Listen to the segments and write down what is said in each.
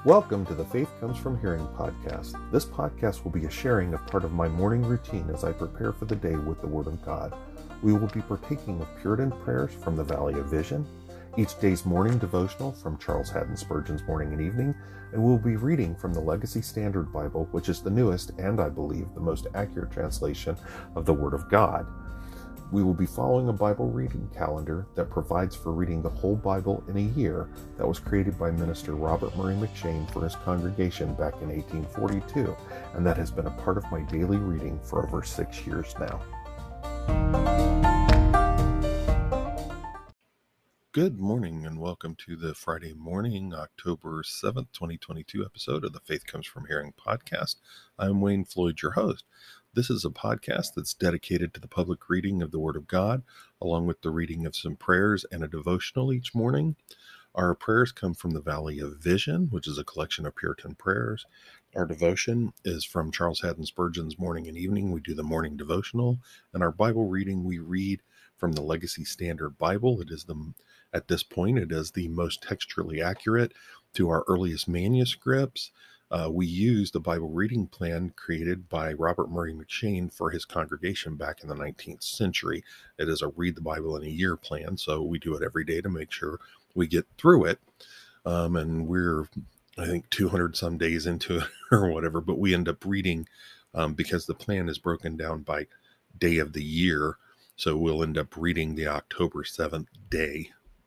Welcome to the Faith Comes From Hearing podcast. This podcast will be a sharing of part of my morning routine as I prepare for the day with the Word of God. We will be partaking of Puritan prayers from the Valley of Vision, each day's morning devotional from Charles Haddon Spurgeon's Morning and Evening, and we'll be reading from the Legacy Standard Bible, which is the newest and, I believe, the most accurate translation of the Word of God. We will be following a Bible reading calendar that provides for reading the whole Bible in a year that was created by Minister Robert Murray M'Cheyne for his congregation back in 1842, and that has been a part of my daily reading for over 6 years now. Good morning and welcome to the Friday morning, October 7th, 2022 episode of the Faith Comes From Hearing podcast. I'm Wayne Floyd, your host. This is a podcast that's dedicated to the public reading of the Word of God, along with the reading of some prayers and a devotional each morning. Our prayers come from the Valley of Vision, which is a collection of Puritan prayers. Our devotion is from Charles Haddon Spurgeon's Morning and Evening. We do the morning devotional. And our Bible reading, we read from the Legacy Standard Bible. At this point, it is the most textually accurate to our earliest manuscripts. We use the Bible reading plan created by Robert Murray M'Cheyne for his congregation back in the 19th century. It is a read the Bible in a year plan, so we do it every day to make sure we get through it. And we're, I think, 200 some days into it or whatever, but we end up reading because the plan is broken down by day of the year. So we'll end up reading the October 7th day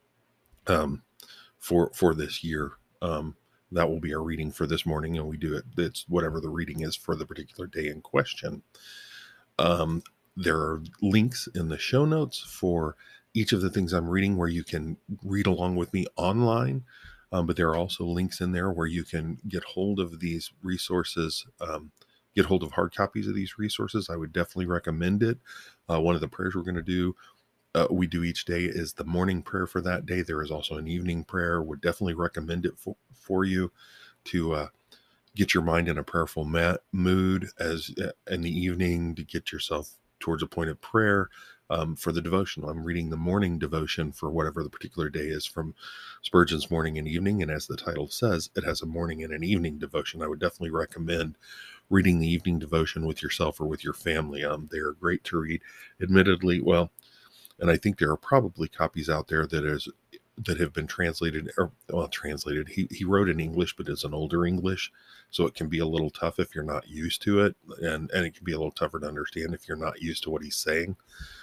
for this year. That will be our reading for this morning, and we do it's whatever the reading is for the particular day in question. There are links in the show notes for each of the things I'm reading where you can read along with me online, but there are also links in there where you can get hold of these resources, get hold of hard copies of these resources. I would definitely recommend it. One of the prayers we're going to do we do each day is the morning prayer for that day. There is also an evening prayer. Would definitely recommend it for you to get your mind in a prayerful mood as in the evening to get yourself towards a point of prayer. For the devotional, I'm reading the morning devotion for whatever the particular day is from Spurgeon's Morning and Evening. And as the title says, it has a morning and an evening devotion. I would definitely recommend reading the evening devotion with yourself or with your family. They are great to read. Admittedly, and I think there are probably copies out there that have been translated. He wrote in English, but it's an older English, so it can be a little tough if you're not used to it, and it can be a little tougher to understand if you're not used to what he's saying.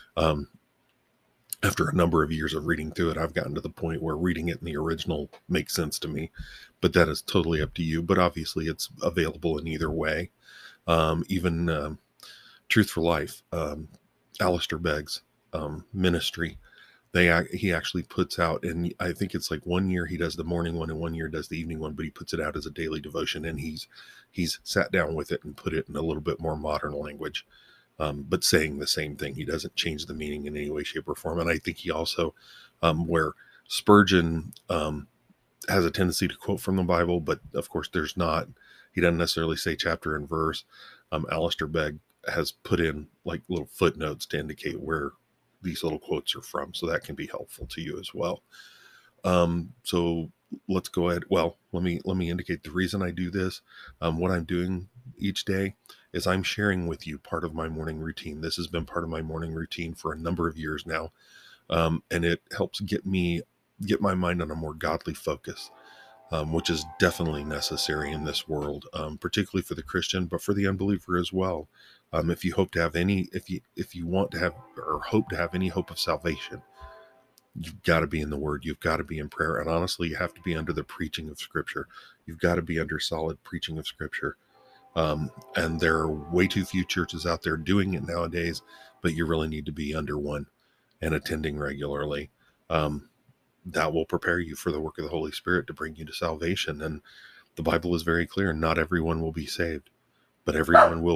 After a number of years of reading through it, I've gotten to the point where reading it in the original makes sense to me, but that is totally up to you. But obviously, it's available in either way. Even Truth for Life, Alistair Begg's ministry, he actually puts out, and I think it's like 1 year he does the morning one and 1 year does the evening one, but he puts it out as a daily devotion, and he's sat down with it and put it in a little bit more modern language, but saying the same thing. He doesn't change the meaning in any way, shape, or form. And I think he also, where Spurgeon has a tendency to quote from the Bible, but of course he doesn't necessarily say chapter and verse. Alistair Begg has put in like little footnotes to indicate where these little quotes are from, so that can be helpful to you as well. So let's go ahead. Well, let me indicate the reason I do this. What I'm doing each day is I'm sharing with you part of my morning routine. This has been part of my morning routine for a number of years now, and it helps get my mind on a more godly focus, which is definitely necessary in this world, particularly for the Christian, but for the unbeliever as well. If you hope to have if you want to have or hope to have any hope of salvation, you've got to be in the Word. You've got to be in prayer. And honestly, you have to be under the preaching of Scripture. You've got to be under solid preaching of Scripture. And there are way too few churches out there doing it nowadays, but you really need to be under one and attending regularly. That will prepare you for the work of the Holy Spirit to bring you to salvation. And the Bible is very clear. Not everyone will be saved, but everyone will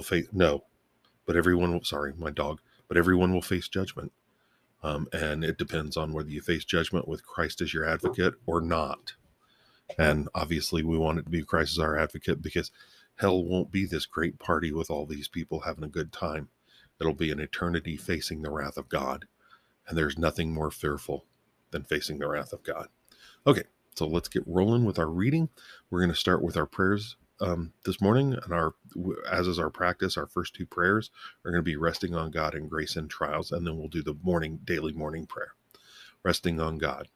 everyone will face judgment. And it depends on whether you face judgment with Christ as your advocate or not. And obviously we want it to be Christ as our advocate, because hell won't be this great party with all these people having a good time. It'll be an eternity facing the wrath of God. And there's nothing more fearful than facing the wrath of God. Okay, So let's get rolling with our reading. We're going to start with our prayers this morning, and as is our practice, our first two prayers are going to be resting on God in grace and trials, and then we'll do the daily morning prayer. Resting on God.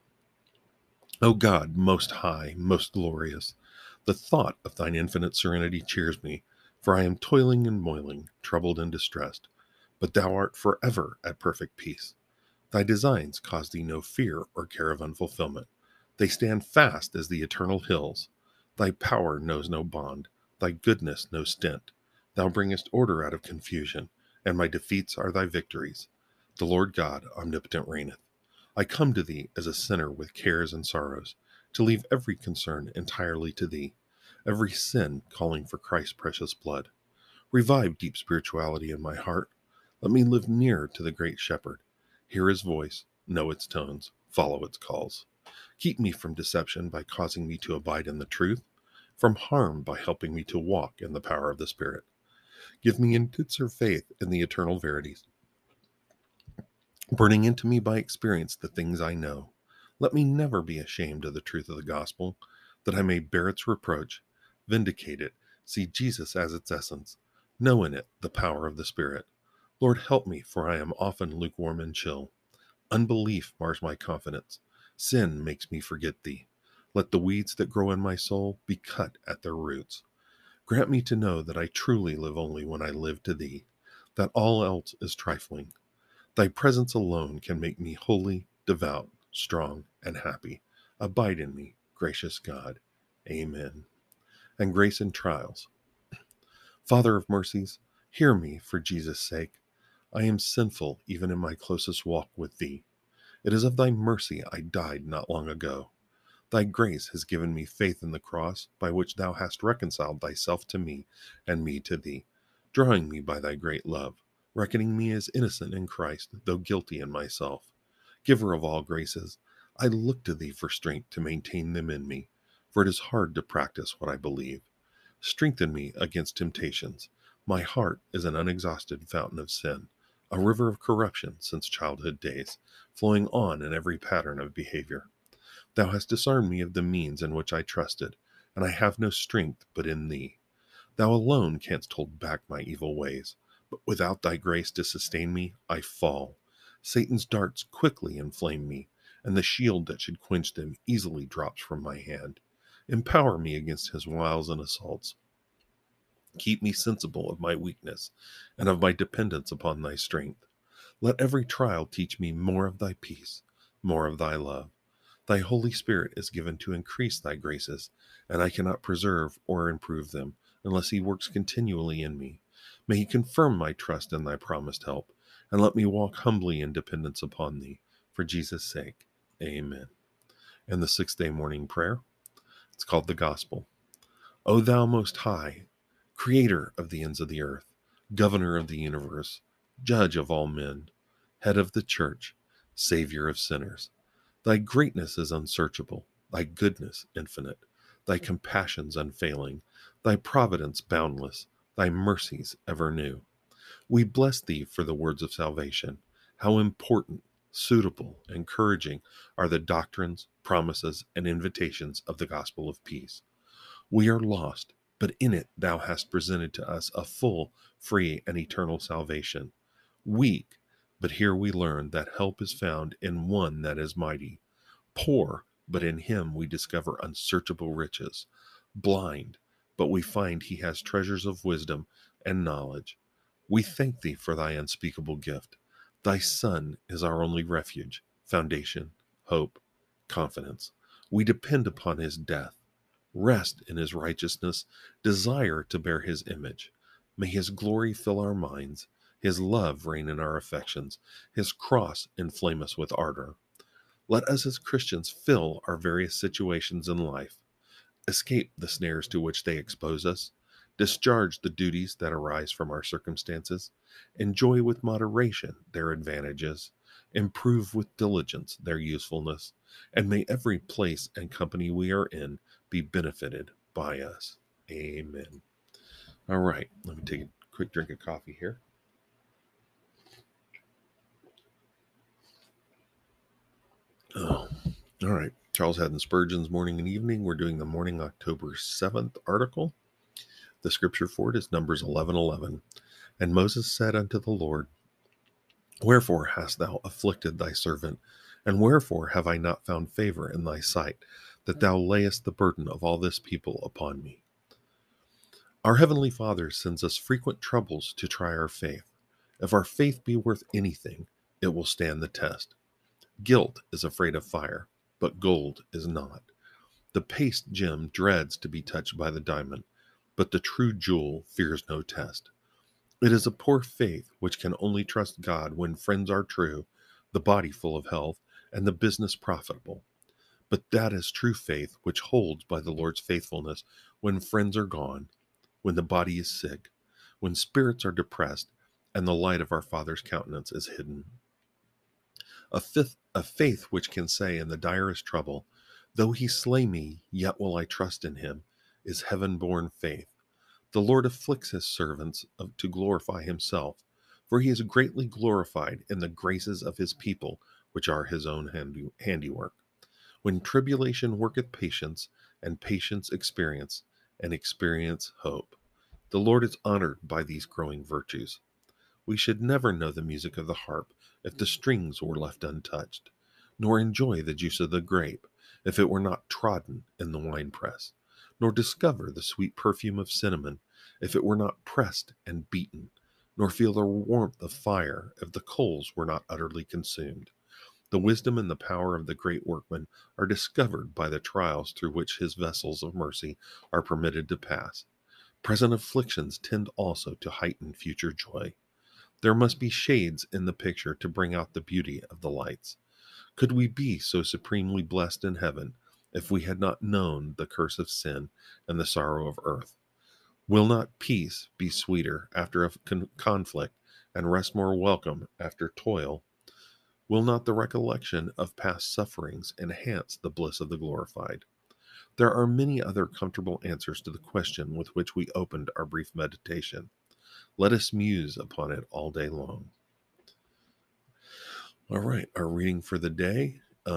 O God, most high, most glorious, the thought of thine infinite serenity cheers me, for I am toiling and moiling, troubled and distressed, but thou art forever at perfect peace. Thy designs cause thee no fear or care of unfulfillment. They stand fast as the eternal hills. Thy power knows no bond, thy goodness no stint. Thou bringest order out of confusion, and my defeats are thy victories. The Lord God omnipotent reigneth. I come to thee as a sinner with cares and sorrows, to leave every concern entirely to thee, every sin calling for Christ's precious blood. Revive deep spirituality in my heart. Let me live near to the great shepherd. Hear his voice, know its tones, follow its calls. Keep me from deception by causing me to abide in the truth, from harm by helping me to walk in the power of the Spirit. Give me intenser faith in the eternal verities, burning into me by experience the things I know. Let me never be ashamed of the truth of the gospel, that I may bear its reproach, vindicate it, see Jesus as its essence, know in it the power of the Spirit. Lord, help me, for I am often lukewarm and chill. Unbelief mars my confidence. Sin makes me forget thee. Let the weeds that grow in my soul be cut at their roots. Grant me to know that I truly live only when I live to thee, that all else is trifling. Thy presence alone can make me holy, devout, strong, and happy. Abide in me, gracious God. Amen. And grace in trials. Father of mercies, hear me for Jesus' sake. I am sinful even in my closest walk with thee. It is of thy mercy I died not long ago. Thy grace has given me faith in the cross, by which thou hast reconciled thyself to me, and me to thee, drawing me by thy great love, reckoning me as innocent in Christ, though guilty in myself. Giver of all graces, I look to thee for strength to maintain them in me, for it is hard to practice what I believe. Strengthen me against temptations. My heart is an unexhausted fountain of sin, a river of corruption since childhood days, flowing on in every pattern of behavior. Thou hast disarmed me of the means in which I trusted, and I have no strength but in thee. Thou alone canst hold back my evil ways, but without thy grace to sustain me, I fall. Satan's darts quickly inflame me, and the shield that should quench them easily drops from my hand. Empower me against his wiles and assaults. Keep me sensible of my weakness, and of my dependence upon thy strength. Let every trial teach me more of thy peace, more of thy love. Thy Holy Spirit is given to increase thy graces, and I cannot preserve or improve them unless he works continually in me. May he confirm my trust in thy promised help, and let me walk humbly in dependence upon thee. For Jesus' sake, amen. And the 6th day morning prayer, it's called the Gospel. O thou most high, creator of the ends of the earth, governor of the universe, judge of all men, head of the church, savior of sinners. Thy greatness is unsearchable, thy goodness infinite, thy compassions unfailing, thy providence boundless, thy mercies ever new. We bless thee for the words of salvation. How important, suitable, encouraging are the doctrines, promises, and invitations of the gospel of peace. We are lost, but in it thou hast presented to us a full, free, and eternal salvation. Weak, but here we learn that help is found in one that is mighty. Poor, but in him we discover unsearchable riches. Blind, but we find he has treasures of wisdom and knowledge. We thank thee for thy unspeakable gift. Thy Son is our only refuge, foundation, hope, confidence. We depend upon his death, rest in his righteousness, desire to bear his image. May his glory fill our minds, his love reign in our affections, his cross inflame us with ardor. Let us as Christians fill our various situations in life, escape the snares to which they expose us, discharge the duties that arise from our circumstances, enjoy with moderation their advantages, improve with diligence their usefulness, and may every place and company we are in be benefited by us. Amen. All right, let me take a quick drink of coffee here. Oh, all right. Charles Haddon Spurgeon's Morning and Evening. We're doing the morning October 7th article. The scripture for it is Numbers 11:11. And Moses said unto the Lord, Wherefore hast thou afflicted thy servant? And wherefore have I not found favor in thy sight, that thou layest the burden of all this people upon me? Our Heavenly Father sends us frequent troubles to try our faith. If our faith be worth anything, it will stand the test. Guilt is afraid of fire, but gold is not. The paste gem dreads to be touched by the diamond, but the true jewel fears no test. It is a poor faith which can only trust God when friends are true, the body full of health, and the business profitable. But that is true faith which holds by the Lord's faithfulness when friends are gone, when the body is sick, when spirits are depressed, and the light of our Father's countenance is hidden. A faith which can say in the direst trouble, Though he slay me, yet will I trust in him, is heaven-born faith. The Lord afflicts his servants to glorify himself, for he is greatly glorified in the graces of his people, which are his own handiwork. When tribulation worketh patience, and patience experience, and experience hope. The Lord is honored by these growing virtues. We should never know the music of the harp if the strings were left untouched, nor enjoy the juice of the grape if it were not trodden in the winepress, nor discover the sweet perfume of cinnamon if it were not pressed and beaten, nor feel the warmth of fire if the coals were not utterly consumed. The wisdom and the power of the great workman are discovered by the trials through which his vessels of mercy are permitted to pass. Present afflictions tend also to heighten future joy. There must be shades in the picture to bring out the beauty of the lights. Could we be so supremely blessed in heaven if we had not known the curse of sin and the sorrow of earth? Will not peace be sweeter after a conflict, and rest more welcome after toil? Will not the recollection of past sufferings enhance the bliss of the glorified? There are many other comfortable answers to the question with which we opened our brief meditation. Let us muse upon it all day long. All right, our reading for the day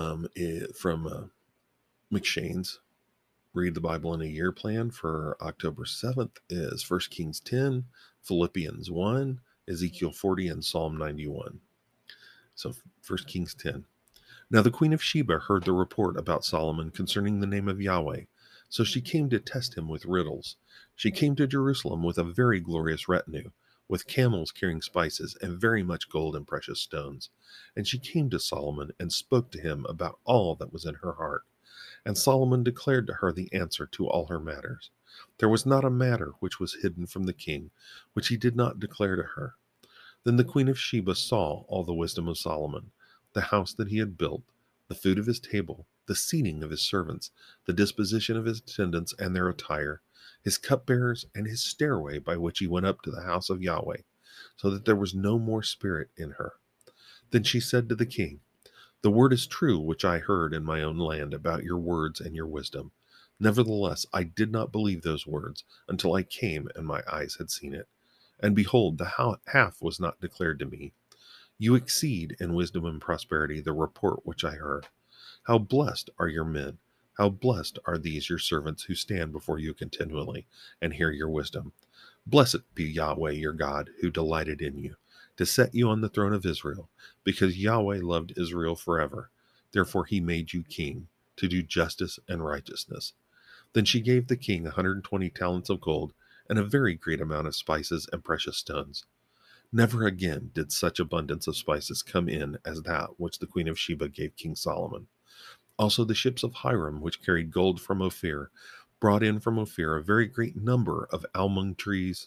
from McShane's Read the Bible in a Year plan for October 7th is 1 Kings 10, Philippians 1, Ezekiel 40, and Psalm 91. So 1 Kings 10. Now the queen of Sheba heard the report about Solomon concerning the name of Yahweh, so she came to test him with riddles. She came to Jerusalem with a very glorious retinue, with camels carrying spices and very much gold and precious stones. And she came to Solomon and spoke to him about all that was in her heart. And Solomon declared to her the answer to all her matters. There was not a matter which was hidden from the king, which he did not declare to her. Then the queen of Sheba saw all the wisdom of Solomon, the house that he had built, the food of his table, the seating of his servants, the disposition of his attendants and their attire, his cupbearers, and his stairway by which he went up to the house of Yahweh, so that there was no more spirit in her. Then she said to the king, The word is true which I heard in my own land about your words and your wisdom. Nevertheless, I did not believe those words until I came and my eyes had seen it. And behold, the half was not declared to me. You exceed in wisdom and prosperity the report which I heard. How blessed are your men! How blessed are these your servants who stand before you continually and hear your wisdom. Blessed be Yahweh your God, who delighted in you, to set you on the throne of Israel, because Yahweh loved Israel forever. Therefore he made you king, to do justice and righteousness. Then she gave the king 120 talents of gold, and a very great amount of spices and precious stones. Never again did such abundance of spices come in as that which the queen of Sheba gave King Solomon. Also the ships of Hiram, which carried gold from Ophir, brought in from Ophir a very great number of almug trees,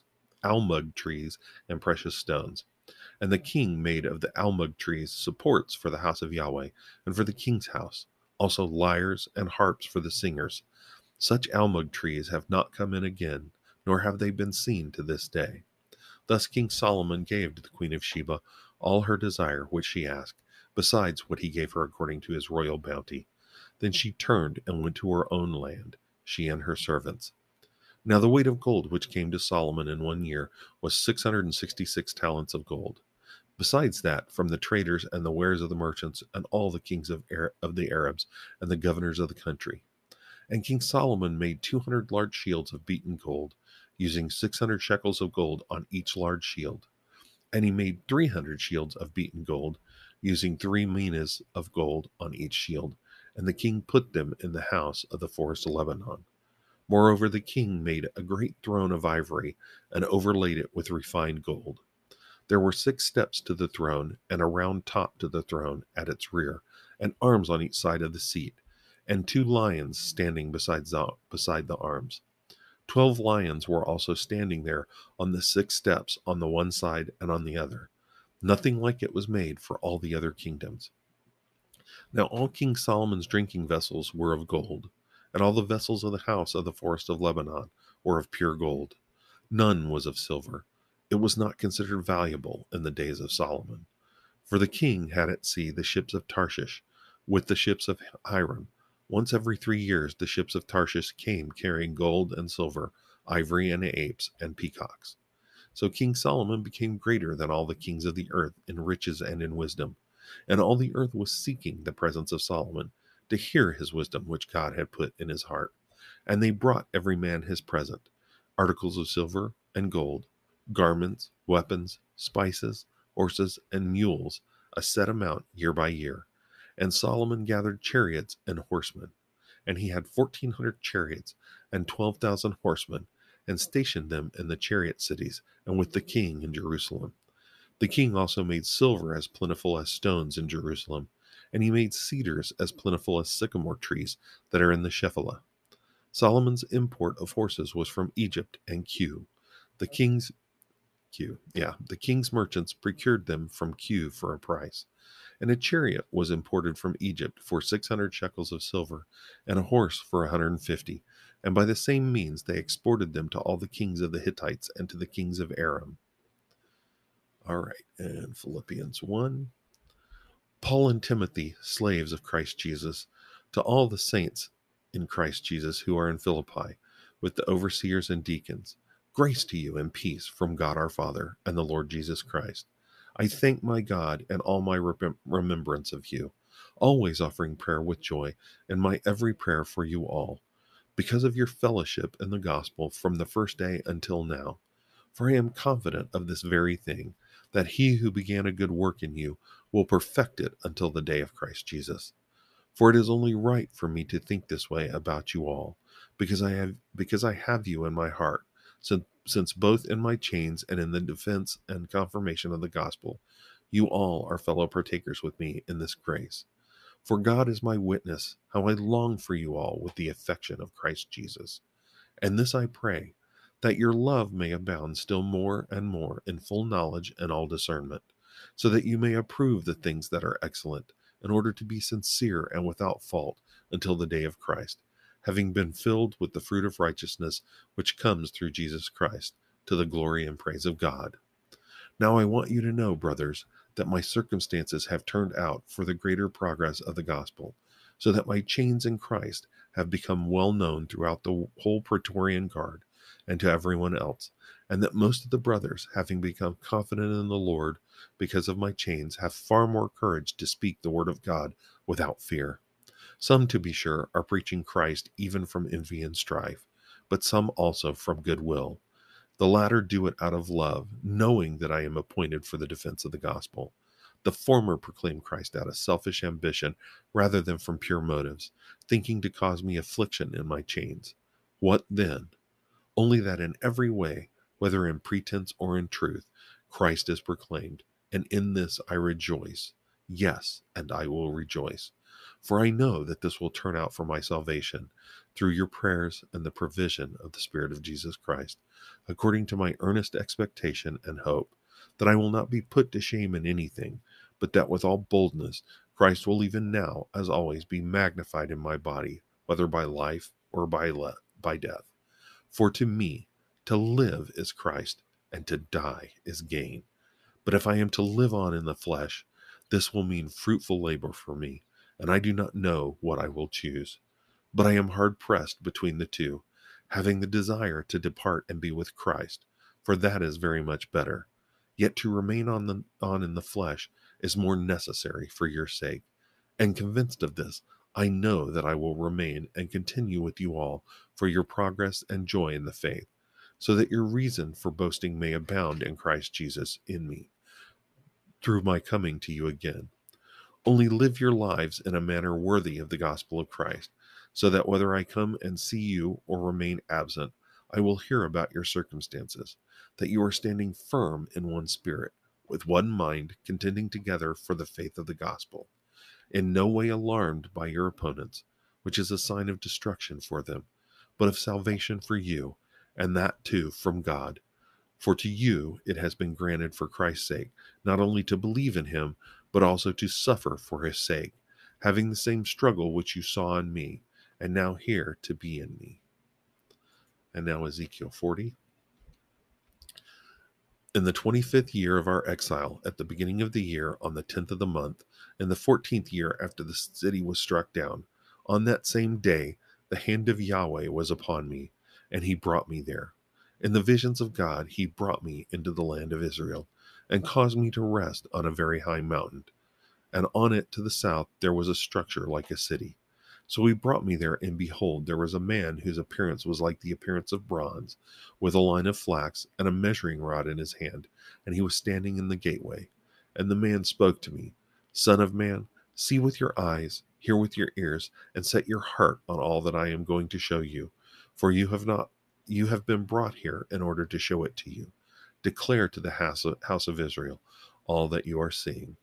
and precious stones. And the king made of the almug trees supports for the house of Yahweh and for the king's house, also lyres and harps for the singers. Such almug trees have not come in again, nor have they been seen to this day. Thus King Solomon gave to the queen of Sheba all her desire which she asked, besides what he gave her according to his royal bounty. Then she turned and went to her own land, she and her servants. Now the weight of gold which came to Solomon in 1 year was 666 talents of gold. Besides that, from the traders and the wares of the merchants, and all the kings of the Arabs, and the governors of the country. And King Solomon made 200 large shields of beaten gold, using 600 shekels of gold on each large shield. And he made 300 shields of beaten gold, using 3 minas of gold on each shield. And the king put them in the house of the forest of Lebanon. Moreover, the king made a great throne of ivory, and overlaid it with refined gold. There were 6 steps to the throne, and a round top to the throne at its rear, and arms on each side of the seat, and 2 lions standing beside the arms. 12 lions were also standing there on the 6 steps on the one side and on the other. Nothing like it was made for all the other kingdoms. Now all King Solomon's drinking vessels were of gold, and all the vessels of the house of the forest of Lebanon were of pure gold. None was of silver. It was not considered valuable in the days of Solomon. For the king had at sea the ships of Tarshish, with the ships of Hiram. Once every 3 years the ships of Tarshish came carrying gold and silver, ivory and apes and peacocks. So King Solomon became greater than all the kings of the earth in riches and in wisdom. And all the earth was seeking the presence of Solomon, to hear his wisdom which God had put in his heart. And they brought every man his present, articles of silver and gold, garments, weapons, spices, horses, and mules, a set amount year by year. And Solomon gathered chariots and horsemen. And he had 1,400 chariots and 12,000 horsemen, and stationed them in the chariot cities and with the king in Jerusalem. The king also made silver as plentiful as stones in Jerusalem, and he made cedars as plentiful as sycamore trees that are in the Shephelah. Solomon's import of horses was from Egypt and Q. The king's the king's merchants procured them from Q for a price. And a chariot was imported from Egypt for 600 shekels of silver, and a horse for 150. And by the same means they exported them to all the kings of the Hittites and to the kings of Aram. All right, and Philippians 1. Paul and Timothy, slaves of Christ Jesus, to all the saints in Christ Jesus who are in Philippi, with the overseers and deacons, grace to you and peace from God our Father and the Lord Jesus Christ. I thank my God and all my remembrance of you, always offering prayer with joy, and my every prayer for you all, because of your fellowship in the gospel from the first day until now. For I am confident of this very thing, that he who began a good work in you will perfect it until the day of Christ Jesus. For it is only right for me to think this way about you all, because I have you in my heart, since both in my chains and in the defense and confirmation of the gospel, you all are fellow partakers with me in this grace. For God is my witness, how I long for you all with the affection of Christ Jesus. And this I pray, that your love may abound still more and more in full knowledge and all discernment, so that you may approve the things that are excellent, in order to be sincere and without fault until the day of Christ, having been filled with the fruit of righteousness which comes through Jesus Christ, to the glory and praise of God. Now I want you to know, brothers, that my circumstances have turned out for the greater progress of the gospel, so that my chains in Christ have become well known throughout the whole Praetorian Guard and to everyone else, and that most of the brothers, having become confident in the Lord because of my chains, have far more courage to speak the word of God without fear. Some, to be sure, are preaching Christ even from envy and strife, but some also from good will. The latter do it out of love, knowing that I am appointed for the defense of the gospel. The former proclaim Christ out of selfish ambition rather than from pure motives, thinking to cause me affliction in my chains. What then? Only that in every way, whether in pretense or in truth, Christ is proclaimed, and in this I rejoice. Yes, and I will rejoice. For I know that this will turn out for my salvation, through your prayers and the provision of the Spirit of Jesus Christ, according to my earnest expectation and hope, that I will not be put to shame in anything, but that with all boldness Christ will even now, as always, be magnified in my body, whether by life or by death. For to me, to live is Christ, and to die is gain. But if I am to live on in the flesh, this will mean fruitful labor for me, and I do not know what I will choose. But I am hard pressed between the two, having the desire to depart and be with Christ, for that is very much better. Yet to remain on in the flesh is more necessary for your sake. And convinced of this, I know that I will remain and continue with you all for your progress and joy in the faith, so that your reason for boasting may abound in Christ Jesus in me, through my coming to you again. Only live your lives in a manner worthy of the gospel of Christ, so that whether I come and see you or remain absent, I will hear about your circumstances, that you are standing firm in one spirit, with one mind, contending together for the faith of the gospel, in no way alarmed by your opponents, which is a sign of destruction for them, but of salvation for you, and that too from God. For to you it has been granted for Christ's sake, not only to believe in him, but also to suffer for his sake, having the same struggle which you saw in me, and now hear to be in me. And now Ezekiel 40. In the 25th year of our exile, at the beginning of the year, on the 10th of the month, in the 14th year after the city was struck down, on that same day the hand of Yahweh was upon me, and he brought me there. In the visions of God he brought me into the land of Israel, and caused me to rest on a very high mountain, and on it to the south there was a structure like a city. So he brought me there, and behold, there was a man whose appearance was like the appearance of bronze, with a line of flax and a measuring rod in his hand, and he was standing in the gateway. And the man spoke to me, Son of man, see with your eyes, hear with your ears, and set your heart on all that I am going to show you, for you have been brought here in order to show it to you. Declare to the house of Israel all that you are seeing.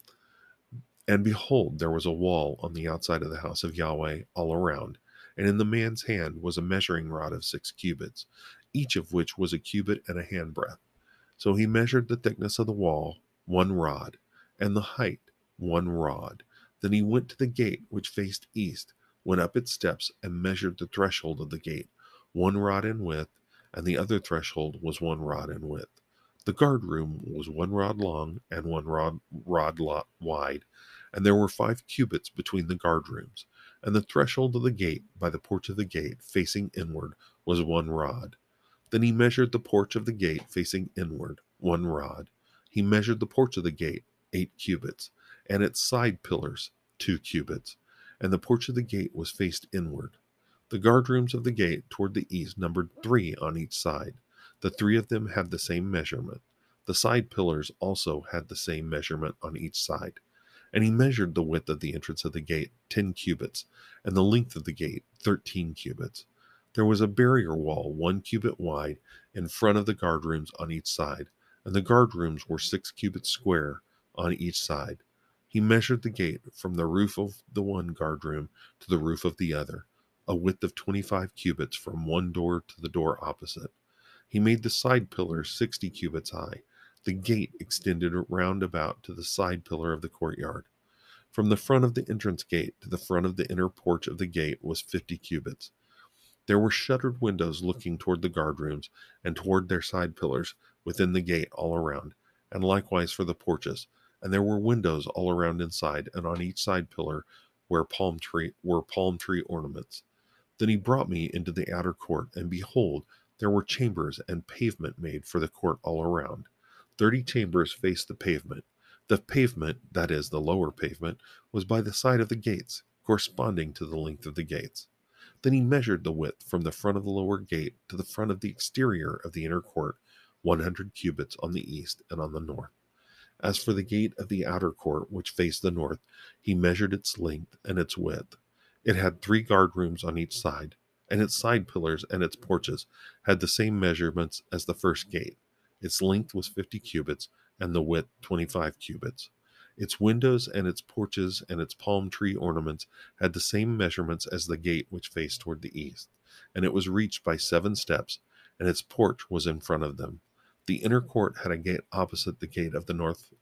And behold, there was a wall on the outside of the house of Yahweh all around, and in the man's hand was a measuring rod of 6 cubits, each of which was a cubit and a handbreadth. So he measured the thickness of the wall, 1 rod, and the height, 1 rod. Then he went to the gate which faced east, went up its steps, and measured the threshold of the gate, 1 rod in width, and the other threshold was 1 rod in width. The guard room was 1 rod long and 1 rod wide, and there were 5 cubits between the guard rooms. And the threshold of the gate by the porch of the gate facing inward was 1 rod. Then he measured the porch of the gate facing inward, 1 rod. He measured the porch of the gate, 8 cubits, and its side pillars, 2 cubits. And the porch of the gate was faced inward. The guard rooms of the gate toward the east numbered 3 on each side. The 3 of them had the same measurement. The side pillars also had the same measurement on each side. And he measured the width of the entrance of the gate, 10 cubits, and the length of the gate, 13 cubits. There was a barrier wall 1 cubit wide in front of the guard rooms on each side, and the guard rooms were 6 cubits square on each side. He measured the gate from the roof of the one guard room to the roof of the other, a width of 25 cubits from one door to the door opposite. He made the side pillars 60 cubits high. The gate extended round about to the side pillar of the courtyard. From the front of the entrance gate to the front of the inner porch of the gate was 50 cubits. There were shuttered windows looking toward the guard rooms and toward their side pillars within the gate all around, and likewise for the porches. And there were windows all around inside, and on each side pillar were palm tree ornaments. Then he brought me into the outer court, and behold, there were chambers and pavement made for the court all around. 30 chambers faced the pavement. The pavement, that is, the lower pavement, was by the side of the gates, corresponding to the length of the gates. Then he measured the width from the front of the lower gate to the front of the exterior of the inner court, 100 cubits on the east and on the north. As for the gate of the outer court, which faced the north, he measured its length and its width. It had 3 guard rooms on each side, and its side pillars and its porches had the same measurements as the first gate. Its length was 50 cubits, and the width 25 cubits. Its windows and its porches and its palm tree ornaments had the same measurements as the gate which faced toward the east, and it was reached by 7 steps, and its porch was in front of them. The inner court had a gate opposite the gate of the north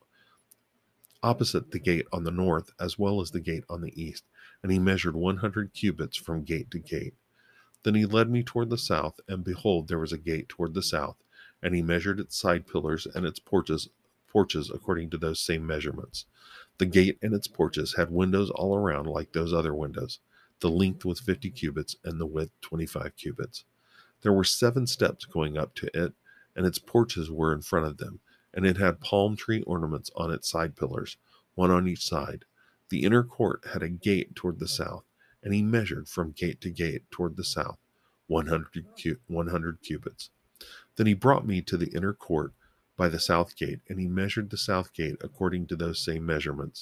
opposite the gate on the north as well as the gate on the east, and he measured 100 cubits from gate to gate. Then he led me toward the south, and behold, there was a gate toward the south, and he measured its side pillars and its porches according to those same measurements. The gate and its porches had windows all around like those other windows. The length was 50 cubits, and the width 25 cubits. There were 7 steps going up to it, and its porches were in front of them, and it had palm tree ornaments on its side pillars, one on each side. The inner court had a gate toward the south, and he measured from gate to gate toward the south 100 cubits. Then he brought me to the inner court by the south gate, and he measured the south gate according to those same measurements.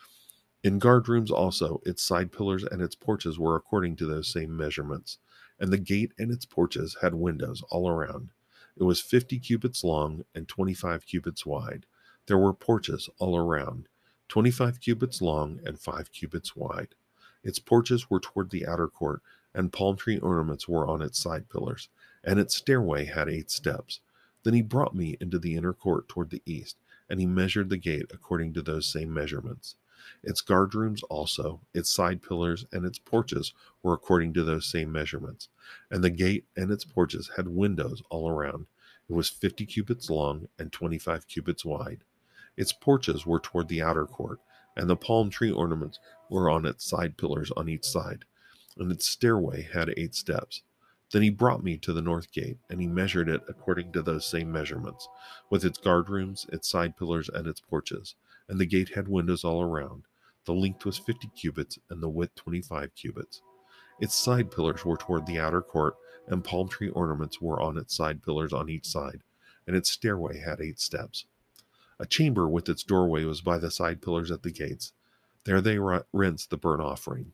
In guard rooms also, its side pillars and its porches were according to those same measurements, and the gate and its porches had windows all around. It was 50 cubits long and 25 cubits wide. There were porches all around, 25 cubits long and 5 cubits wide. Its porches were toward the outer court, and palm tree ornaments were on its side pillars, and its stairway had 8 steps. Then he brought me into the inner court toward the east, and he measured the gate according to those same measurements. Its guard rooms also, its side pillars, and its porches were according to those same measurements. And the gate and its porches had windows all around. It was 50 cubits long and 25 cubits wide. Its porches were toward the outer court, and the palm tree ornaments were on its side pillars on each side. And its stairway had 8 steps. Then he brought me to the north gate, and he measured it according to those same measurements, with its guard rooms, its side pillars, and its porches. And the gate had windows all around. The length was 50 cubits, and the width 25 cubits. Its side pillars were toward the outer court, and palm tree ornaments were on its side pillars on each side, and its stairway had 8 steps. A chamber with its doorway was by the side pillars at the gates. There they rinsed the burnt offering.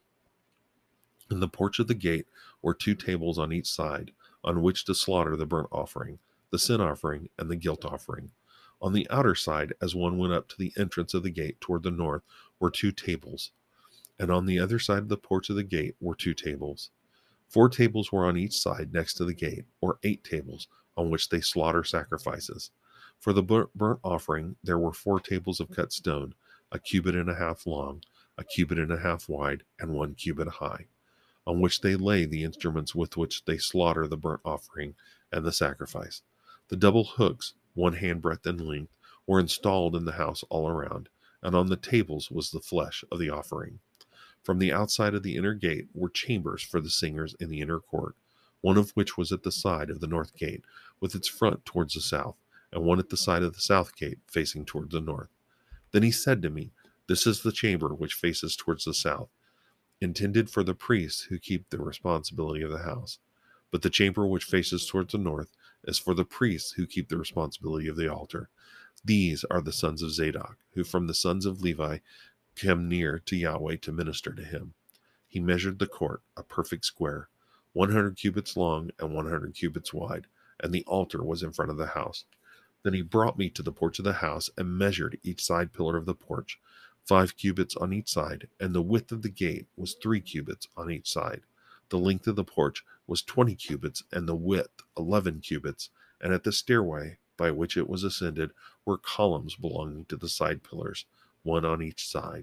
In the porch of the gate were 2 tables on each side, on which to slaughter the burnt offering, the sin offering, and the guilt offering. On the outer side, as one went up to the entrance of the gate toward the north, were 2 tables, and on the other side of the porch of the gate were 2 tables. 4 tables were on each side next to the gate, or 8 tables, on which they slaughter sacrifices. For the burnt offering there were 4 tables of cut stone, a cubit and a half long, a cubit and a half wide, and 1 cubit high, on which they lay the instruments with which they slaughter the burnt offering and the sacrifice. The double hooks, 1 handbreadth in length, were installed in the house all around, and on the tables was the flesh of the offering. From the outside of the inner gate were chambers for the singers in the inner court, one of which was at the side of the north gate, with its front towards the south, and one at the side of the south gate, facing towards the north. Then he said to me, "This is the chamber which faces towards the south, intended for the priests who keep the responsibility of the house. But the chamber which faces towards the north is for the priests who keep the responsibility of the altar. These are the sons of Zadok, who from the sons of Levi come near to Yahweh to minister to him." He measured the court, a perfect square, 100 cubits long and 100 cubits wide, and the altar was in front of the house. Then he brought me to the porch of the house and measured each side pillar of the porch, 5 cubits on each side, and the width of the gate was 3 cubits on each side. The length of the porch was 20 cubits, and the width 11 cubits, and at the stairway by which it was ascended were columns belonging to the side pillars, one on each side.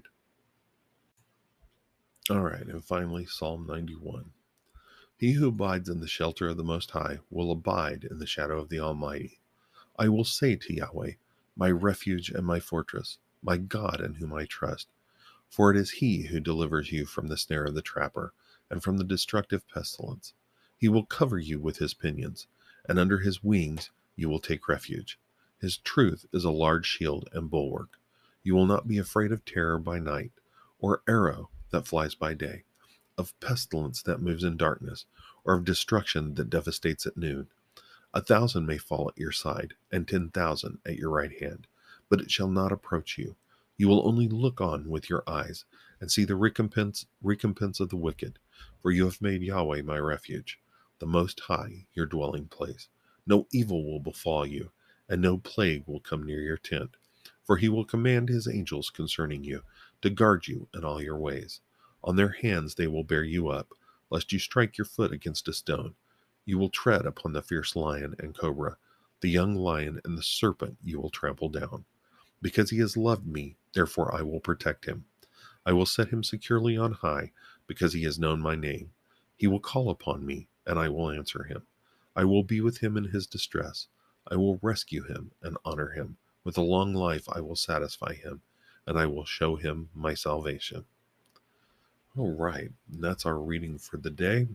All right, and finally, Psalm 91. He who abides in the shelter of the Most High will abide in the shadow of the Almighty. I will say to Yahweh, my refuge and my fortress, my God in whom I trust. For it is he who delivers you from the snare of the trapper and from the destructive pestilence. He will cover you with his pinions, and under his wings you will take refuge. His truth is a large shield and bulwark. You will not be afraid of terror by night, or arrow that flies by day, of pestilence that moves in darkness, or of destruction that devastates at noon. 1,000 may fall at your side, and 10,000 at your right hand, but it shall not approach you. You will only look on with your eyes, and see the recompense of the wicked. For you have made Yahweh my refuge, the Most High your dwelling place. No evil will befall you, and no plague will come near your tent. For he will command his angels concerning you, to guard you in all your ways. On their hands they will bear you up, lest you strike your foot against a stone. You will tread upon the fierce lion and cobra, the young lion and the serpent you will trample down. Because he has loved me, therefore I will protect him. I will set him securely on high, because he has known my name. He will call upon me, and I will answer him. I will be with him in his distress. I will rescue him and honor him. With a long life I will satisfy him, and I will show him my salvation. All right, and that's our reading for the day.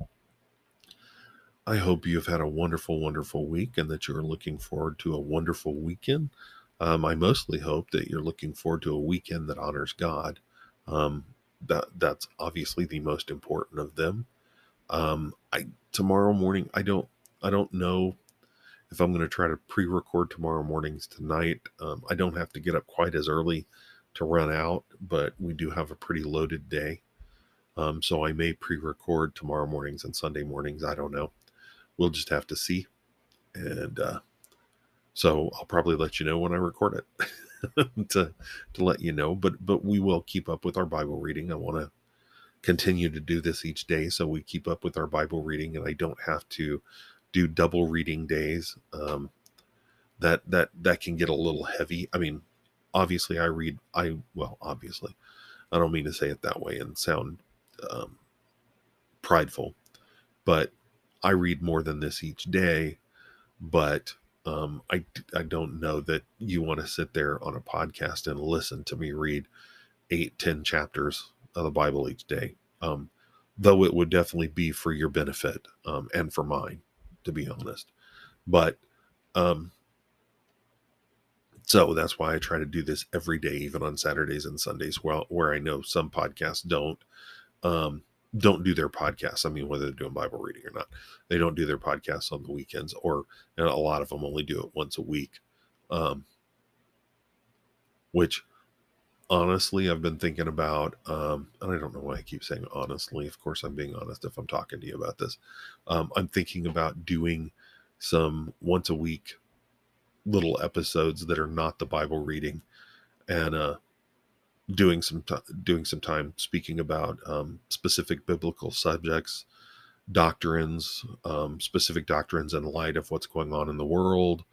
I hope you've had a wonderful, wonderful week and that you're looking forward to a wonderful weekend. I mostly hope that you're looking forward to a weekend that honors God. Um, that's obviously the most important of them. I tomorrow morning, I don't know if I'm going to try to pre-record tomorrow mornings tonight. I don't have to get up quite as early to run out, but we do have a pretty loaded day. So I may pre-record tomorrow mornings and Sunday mornings. I don't know. We'll just have to see. And so I'll probably let you know when I record it to let you know. But we will keep up with our Bible reading. I want to continue to do this each day so we keep up with our Bible reading, and I don't have to do double reading days. That can get a little heavy. I mean, obviously obviously I don't mean to say it that way and sound um, prideful, but I read more than this each day. But I don't know that you want to sit there on a podcast and listen to me read 8-10 chapters of the Bible each day. Though it would definitely be for your benefit, and for mine, to be honest. But um, so that's why I try to do this every day, even on Saturdays and Sundays. Well, where I know some podcasts um, don't do their podcasts. I mean, whether they're doing Bible reading or not, they don't do their podcasts on the weekends, or and a lot of them only do it once a week. Um, which honestly, I've been thinking about, and I don't know why I keep saying honestly. Of course, I'm being honest if I'm talking to you about this. I'm thinking about doing some once a week little episodes that are not the Bible reading, and doing some time speaking about specific biblical subjects, doctrines, specific doctrines in light of what's going on in the world.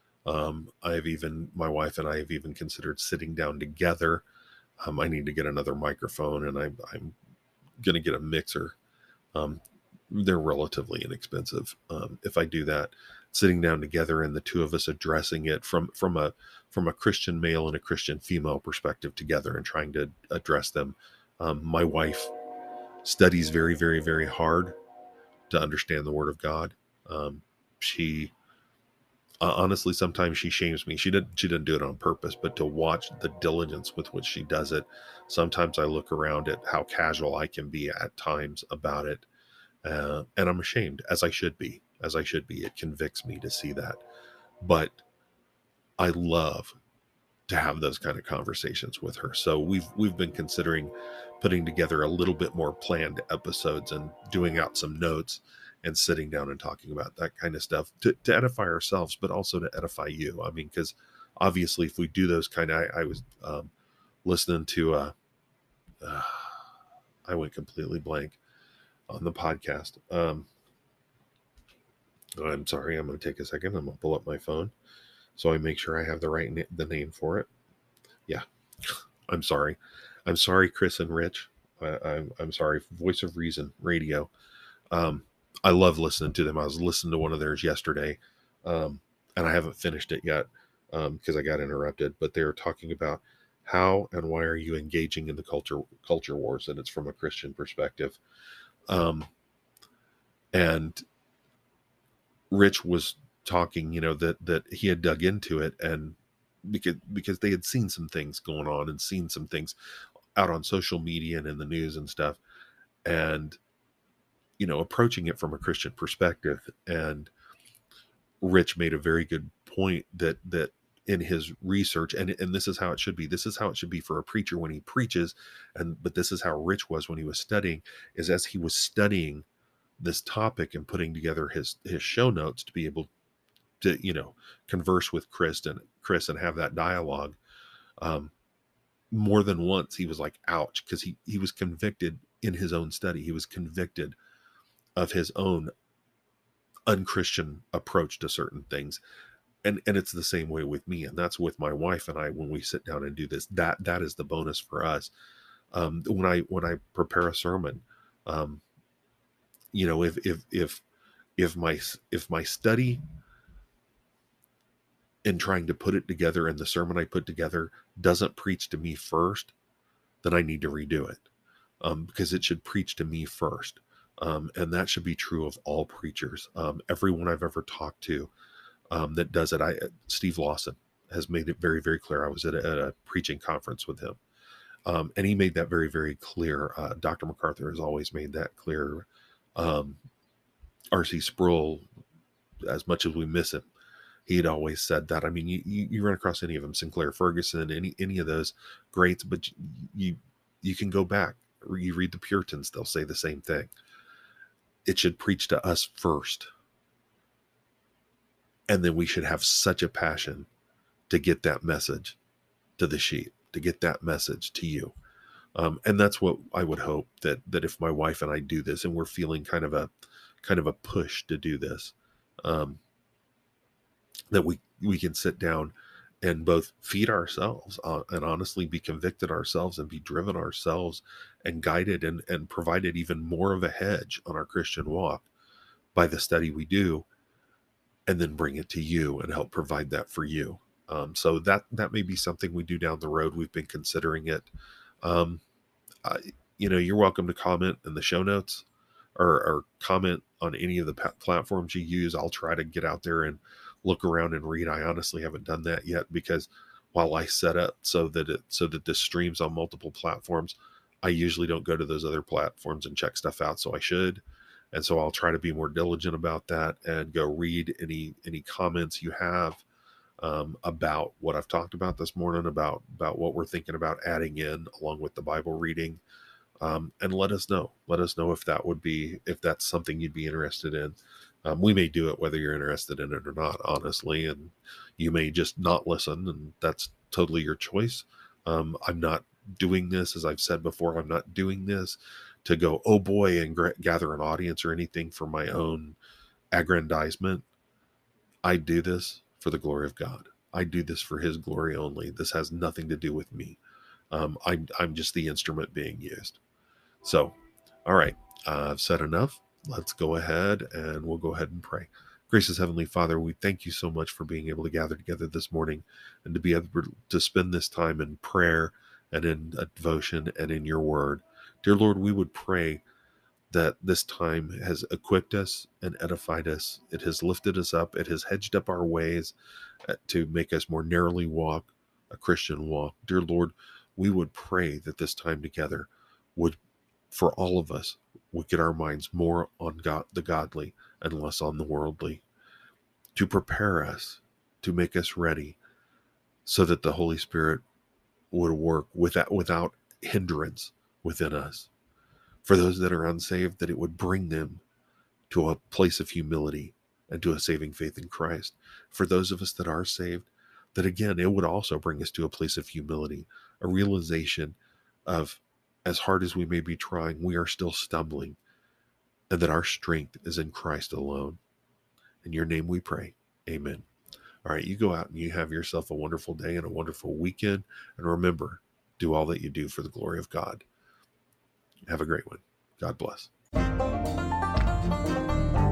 My wife and I have even considered sitting down together. I need to get another microphone, and I'm going to get a mixer. Um, they're relatively inexpensive. If I do that, sitting down together and the two of us addressing it from a Christian male and a Christian female perspective together, and trying to address them. My wife studies very, very, very hard to understand the Word of God. She honestly, sometimes she shames me. She didn't do it on purpose, but to watch the diligence with which she does it, sometimes I look around at how casual I can be at times about it, and I'm ashamed, as I should be. As I should be. It convicts me to see that, but I love to have those kind of conversations with her. So we've been considering putting together a little bit more planned episodes and doing out some notes and sitting down and talking about that kind of stuff to edify ourselves, but also to edify you. I mean, because obviously if we do those kind of, I was listening to, I went completely blank on the podcast. I'm sorry. I'm going to take a second. I'm going to pull up my phone so I make sure I have the name for it. Yeah. I'm sorry. I'm sorry, Chris and Rich. I'm sorry. Voice of Reason Radio. Um, I love listening to them. I was listening to one of theirs yesterday, and I haven't finished it yet because I got interrupted. But they were talking about how and why are you engaging in the culture wars, and it's from a Christian perspective. And Rich was talking, that he had dug into it, and because they had seen some things going on and seen some things out on social media and in the news and stuff, and approaching it from a Christian perspective. And Rich made a very good point that in his research, and this is how it should be. This is how it should be for a preacher when he preaches, but this is how Rich was when he was studying. Is as he was studying this topic and putting together his show notes to be able to converse with Chris and have that dialogue. More than once he was like, ouch, because he was convicted in his own study. He was convicted of his own unchristian approach to certain things. And it's the same way with me, and that's with my wife and I when we sit down and do this. That is the bonus for us. When I prepare a sermon, if my study in trying to put it together and the sermon I put together doesn't preach to me first, then I need to redo it, because it should preach to me first. And that should be true of all preachers. Everyone I've ever talked to that does it. Steve Lawson, has made it very, very clear. I was at a preaching conference with him, and he made that very, very clear. Dr. MacArthur has always made that clear. Um, R.C. Sproul, as much as we miss him, he'd always said that. I mean, you run across any of them, Sinclair Ferguson, any of those greats, but you can go back. You read the Puritans; they'll say the same thing. It should preach to us first, and then we should have such a passion to get that message to the sheep, to get that message to you. And that's what I would hope, that if my wife and I do this, and we're feeling kind of a push to do this, that we can sit down and both feed ourselves, and honestly be convicted ourselves and be driven ourselves and guided and provided even more of a hedge on our Christian walk by the study we do, and then bring it to you and help provide that for you. So that may be something we do down the road. We've been considering it. Um, you're welcome to comment in the show notes, or comment on any of the platforms you use. I'll try to get out there and look around and read. I honestly haven't done that yet, because while I set up so that this streams on multiple platforms, I usually don't go to those other platforms and check stuff out. So I should. And so I'll try to be more diligent about that and go read any comments you have, about what I've talked about this morning, about what we're thinking about adding in along with the Bible reading. And let us know if that's something you'd be interested in. We may do it whether you're interested in it or not, honestly, and you may just not listen, and that's totally your choice. I'm not doing this, as I've said before, I'm not doing this to go, oh boy, and gather an audience or anything for my own aggrandizement. I do this for the glory of God. I do this for his glory only. This has nothing to do with me. I'm just the instrument being used. So, all right, I've said enough. Let's go ahead and we'll go ahead and pray. Gracious Heavenly Father, we thank you so much for being able to gather together this morning and to be able to spend this time in prayer and in a devotion and in your word. Dear Lord, we would pray that this time has equipped us and edified us. It has lifted us up. It has hedged up our ways to make us more narrowly walk a Christian walk. Dear Lord, we would pray that this time together would, for all of us, would get our minds more on God, the godly, and less on the worldly, to prepare us, to make us ready, so that the Holy Spirit would work without hindrance within us. For those that are unsaved, that it would bring them to a place of humility and to a saving faith in Christ. For those of us that are saved, that again, it would also bring us to a place of humility, a realization of, as hard as we may be trying, we are still stumbling, and that our strength is in Christ alone. In your name we pray. Amen. All right, you go out and you have yourself a wonderful day and a wonderful weekend. And remember, do all that you do for the glory of God. Have a great one. God bless.